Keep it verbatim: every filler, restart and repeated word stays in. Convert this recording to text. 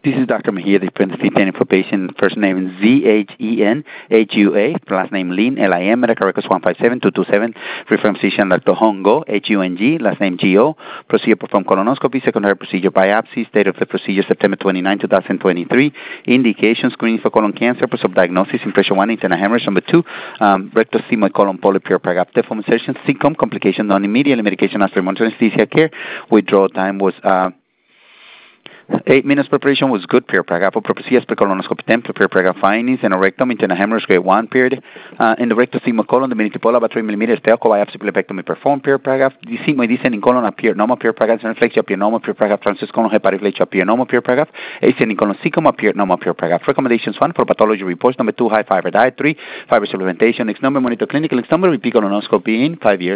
This is Doctor Mejia, the Identity for patient. First name Z H E N H U A. Last name Lin, L I M. Medical records one five seven two two seven. Reference physician Doctor Hongo, H U N G. Last name G O. Procedure performed colonoscopy. Secondary procedure biopsy. Date of the procedure September twenty-ninth, twenty twenty-three. Indication screening for colon cancer. Post-op diagnosis. Impression one, internal hemorrhage. Number two, um, rectal sigmoid colon polyp puripreg. Deform insertion. Symptom complication. Non immediate medication after monitoring anesthesia care. Withdrawal time was uh, Eight minutes preparation was good. Puripreg apopropsia per colonoscopy ten. Puripreg findings in a rectum internal hemorrhage grade one period. Uh, in the rectal sigmoid colon, the minitipola about three millimeters. Telco biopsy plectomy performed. Puripreg. The sigmoid descending colon appeared normal. Puripreg reflexia appeared normal. Puripreg transverse colon hepatiflexia appeared normal. Puripreg ascending colon cecum appeared normal. Puripreg recommendations one for pathology reports. Number two, high fiber diet. Three, fiber supplementation. Next number, monitor clinical. Next number, repeat colonoscopy in five years.